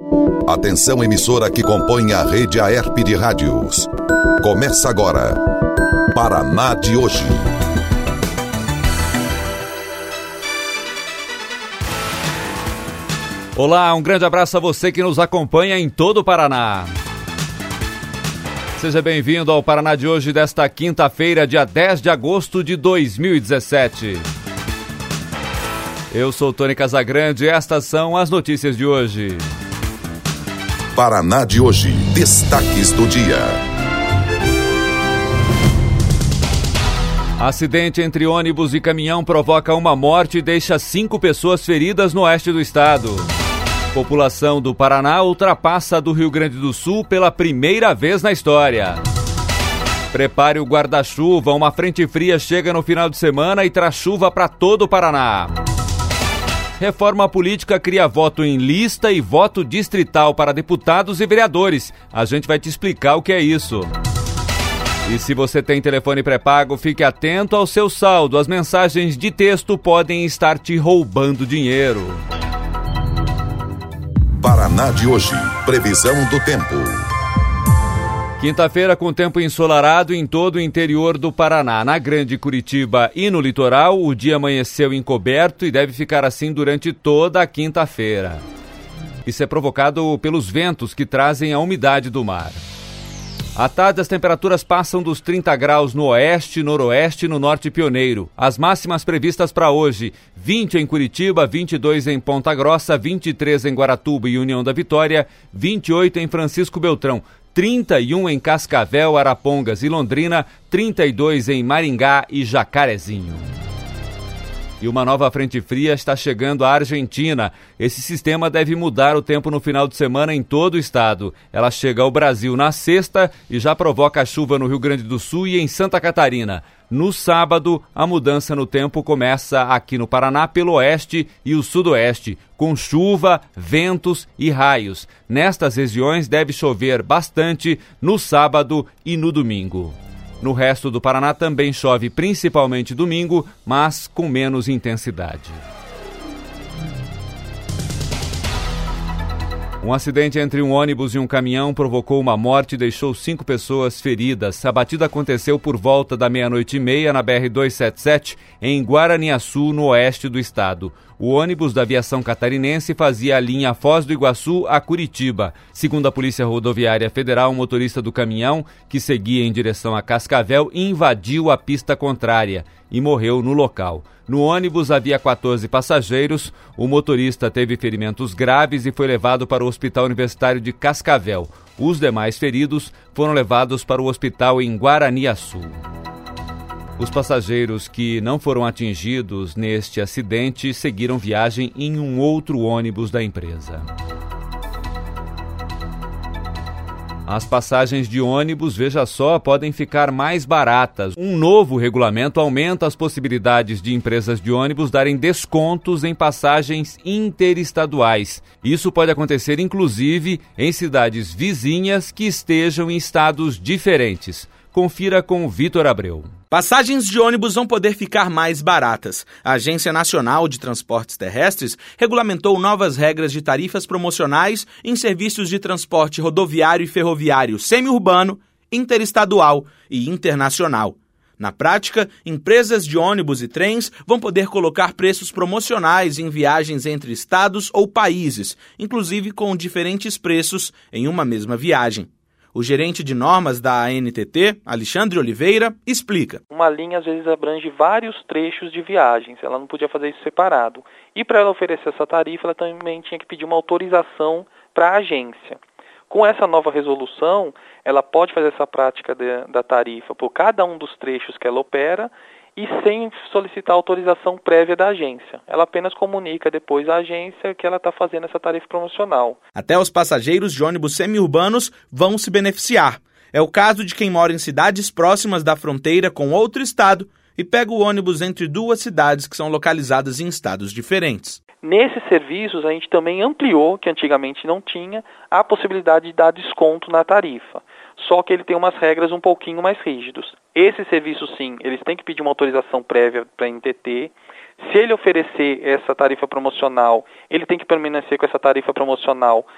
Atenção, emissora que compõe a rede AERP de rádios. Começa agora, Paraná de hoje. Olá, um grande abraço a você que nos acompanha em todo o Paraná. Seja bem-vindo ao Paraná de hoje desta quinta-feira, dia 10 de agosto de 2017. Eu sou Tony Casagrande e estas são as notícias de hoje. Paraná de hoje, destaques do dia. Acidente entre ônibus e caminhão provoca uma morte e deixa 5 pessoas feridas no oeste do estado. População do Paraná ultrapassa a do Rio Grande do Sul pela primeira vez na história. Prepare o guarda-chuva, uma frente fria chega no final de semana e traz chuva para todo o Paraná. Reforma política cria voto em lista e voto distrital para deputados e vereadores. A gente vai te explicar o que é isso. E se você tem telefone pré-pago, fique atento ao seu saldo. As mensagens de texto podem estar te roubando dinheiro. Paraná de hoje, previsão do tempo. Quinta-feira com tempo ensolarado em todo o interior do Paraná. Na Grande Curitiba e no litoral, o dia amanheceu encoberto e deve ficar assim durante toda a quinta-feira. Isso é provocado pelos ventos que trazem a umidade do mar. À tarde, as temperaturas passam dos 30 graus no oeste, noroeste e no norte pioneiro. As máximas previstas para hoje: 20 em Curitiba, 22 em Ponta Grossa, 23 em Guaratuba e União da Vitória, 28 em Francisco Beltrão, 31 em Cascavel, Arapongas e Londrina, 32 em Maringá e Jacarezinho. E uma nova frente fria está chegando à Argentina. Esse sistema deve mudar o tempo no final de semana em todo o estado. Ela chega ao Brasil na sexta e já provoca chuva no Rio Grande do Sul e em Santa Catarina. No sábado, a mudança no tempo começa aqui no Paraná pelo oeste e o sudoeste, com chuva, ventos e raios. Nestas regiões deve chover bastante no sábado e no domingo. No resto do Paraná também chove principalmente domingo, mas com menos intensidade. Um acidente entre um ônibus e um caminhão provocou uma morte e deixou 5 pessoas feridas. A batida aconteceu por volta da 00:30 na BR-277, em Guaraniaçu, no oeste do estado. O ônibus da aviação catarinense fazia a linha Foz do Iguaçu a Curitiba. Segundo a Polícia Rodoviária Federal, o motorista do caminhão, que seguia em direção a Cascavel, invadiu a pista contrária e morreu no local. No ônibus havia 14 passageiros, o motorista teve ferimentos graves e foi levado para o Hospital Universitário de Cascavel. Os demais feridos foram levados para o hospital em Guaraniaçu. Os passageiros que não foram atingidos neste acidente seguiram viagem em um outro ônibus da empresa. As passagens de ônibus, veja só, podem ficar mais baratas. Um novo regulamento aumenta as possibilidades de empresas de ônibus darem descontos em passagens interestaduais. Isso pode acontecer, inclusive, em cidades vizinhas que estejam em estados diferentes. Confira com o Vitor Abreu. Passagens de ônibus vão poder ficar mais baratas. A Agência Nacional de Transportes Terrestres regulamentou novas regras de tarifas promocionais em serviços de transporte rodoviário e ferroviário semiurbano, interestadual e internacional. Na prática, empresas de ônibus e trens vão poder colocar preços promocionais em viagens entre estados ou países, inclusive com diferentes preços em uma mesma viagem. O gerente de normas da ANTT, Alexandre Oliveira, explica. Uma linha às vezes abrange vários trechos de viagens, ela não podia fazer isso separado. E para ela oferecer essa tarifa, ela também tinha que pedir uma autorização para a agência. Com essa nova resolução, ela pode fazer essa prática da tarifa por cada um dos trechos que ela opera e sem solicitar autorização prévia da agência. Ela apenas comunica depois à agência que ela está fazendo essa tarifa promocional. Até os passageiros de ônibus semiurbanos vão se beneficiar. É o caso de quem mora em cidades próximas da fronteira com outro estado e pega o ônibus entre 2 cidades que são localizadas em estados diferentes. Nesses serviços, a gente também ampliou, que antigamente não tinha, a possibilidade de dar desconto na tarifa. Só que ele tem umas regras um pouquinho mais rígidas. Esses serviços, sim, eles têm que pedir uma autorização prévia para a NTT. Se ele oferecer essa tarifa promocional, ele tem que permanecer com essa tarifa promocional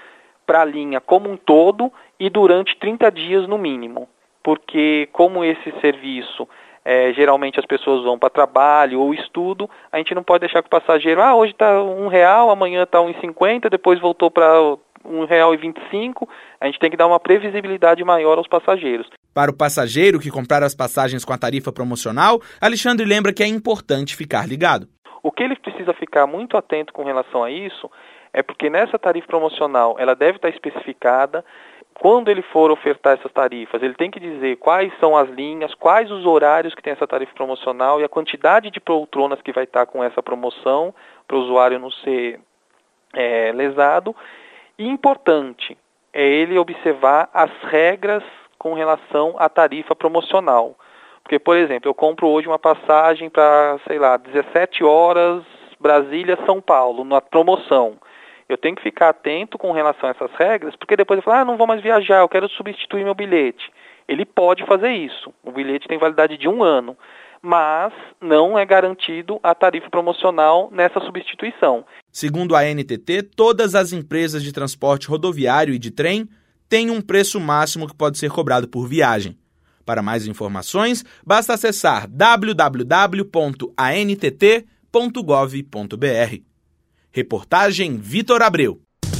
para a linha como um todo e durante 30 dias no mínimo. Porque como esse serviço, geralmente as pessoas vão para trabalho ou estudo, a gente não pode deixar que o passageiro, hoje está R$1, amanhã está R$1,50, depois voltou para R$1,25, a gente tem que dar uma previsibilidade maior aos passageiros. Para o passageiro que comprar as passagens com a tarifa promocional, Alexandre lembra que é importante ficar ligado. O que ele precisa ficar muito atento com relação a isso é porque nessa tarifa promocional ela deve estar especificada. Quando ele for ofertar essas tarifas, ele tem que dizer quais são as linhas, quais os horários que tem essa tarifa promocional e a quantidade de poltronas que vai estar com essa promoção, para o usuário não ser lesado. E importante é ele observar as regras com relação à tarifa promocional. Porque, por exemplo, eu compro hoje uma passagem para, 17 horas, Brasília-São Paulo, na promoção. Eu tenho que ficar atento com relação a essas regras, porque depois eu falo, não vou mais viajar, eu quero substituir meu bilhete. Ele pode fazer isso. O bilhete tem validade de 1 ano, mas não é garantido a tarifa promocional nessa substituição. Segundo a ANTT, todas as empresas de transporte rodoviário e de trem têm um preço máximo que pode ser cobrado por viagem. Para mais informações, basta acessar www.antt.gov.br. Reportagem Vitor Abreu.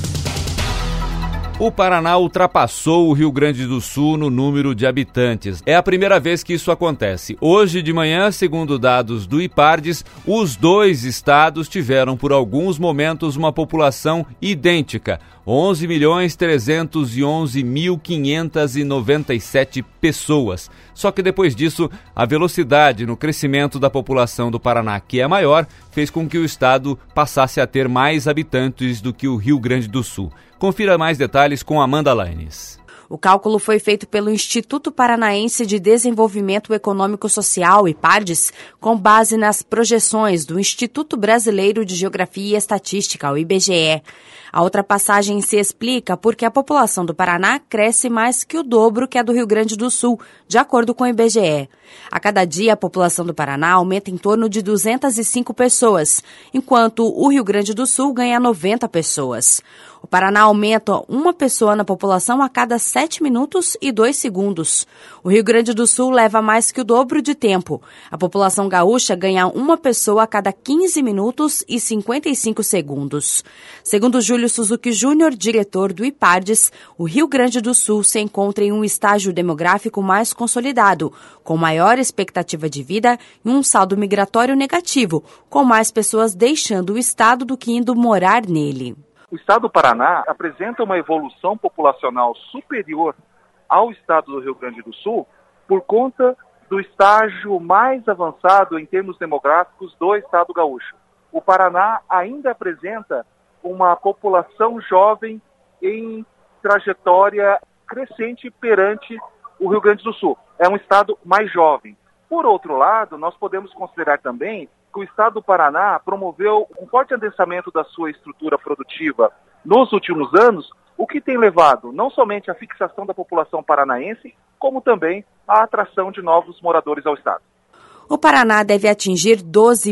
O Paraná ultrapassou o Rio Grande do Sul no número de habitantes. É a primeira vez que isso acontece. Hoje de manhã, segundo dados do IPARDES, os 2 estados tiveram por alguns momentos uma população idêntica, 11.311.597 pessoas. Só que depois disso, a velocidade no crescimento da população do Paraná, que é maior, fez com que o estado passasse a ter mais habitantes do que o Rio Grande do Sul. Confira mais detalhes com Amanda Laines. O cálculo foi feito pelo Instituto Paranaense de Desenvolvimento Econômico Social, IPARDES, com base nas projeções do Instituto Brasileiro de Geografia e Estatística, o IBGE. A ultrapassagem se explica porque a população do Paraná cresce mais que o dobro que a do Rio Grande do Sul, de acordo com o IBGE. A cada dia, a população do Paraná aumenta em torno de 205 pessoas, enquanto o Rio Grande do Sul ganha 90 pessoas. O Paraná aumenta 1 pessoa na população a cada 7 minutos e 2 segundos. O Rio Grande do Sul leva mais que o dobro de tempo. A população gaúcha ganha 1 pessoa a cada 15 minutos e 55 segundos. Segundo Júlio Suzuki Júnior, diretor do IPARDES, o Rio Grande do Sul se encontra em um estágio demográfico mais consolidado, com maior expectativa de vida e um saldo migratório negativo, com mais pessoas deixando o estado do que indo morar nele. O estado do Paraná apresenta uma evolução populacional superior ao estado do Rio Grande do Sul por conta do estágio mais avançado em termos demográficos do estado gaúcho. O Paraná ainda apresenta uma população jovem em trajetória crescente perante o Rio Grande do Sul. É um estado mais jovem. Por outro lado, nós podemos considerar também que o estado do Paraná promoveu um forte adensamento da sua estrutura produtiva nos últimos anos, o que tem levado não somente à fixação da população paranaense, como também à atração de novos moradores ao estado. O Paraná deve atingir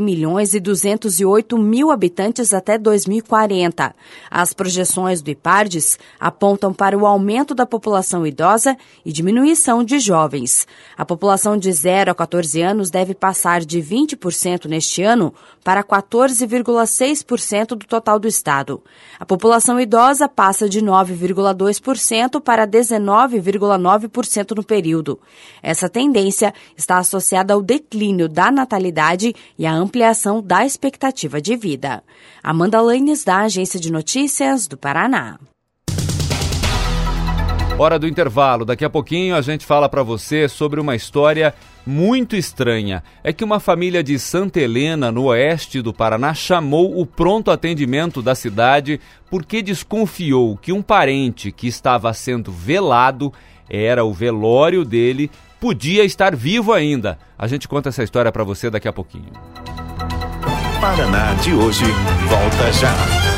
12.208.000 habitantes até 2040. As projeções do IPARDES apontam para o aumento da população idosa e diminuição de jovens. A população de 0 a 14 anos deve passar de 20% neste ano para 14,6% do total do estado. A população idosa passa de 9,2% para 19,9% no período. Essa tendência está associada ao declínio da natalidade e a ampliação da expectativa de vida. Amanda Laines, da Agência de Notícias do Paraná. Hora do intervalo. Daqui a pouquinho a gente fala para você sobre uma história muito estranha. É que uma família de Santa Helena, no oeste do Paraná, chamou o pronto atendimento da cidade porque desconfiou que um parente que estava sendo velado, era o velório dele, podia estar vivo ainda. A gente conta essa história para você daqui a pouquinho. Paraná de hoje volta já.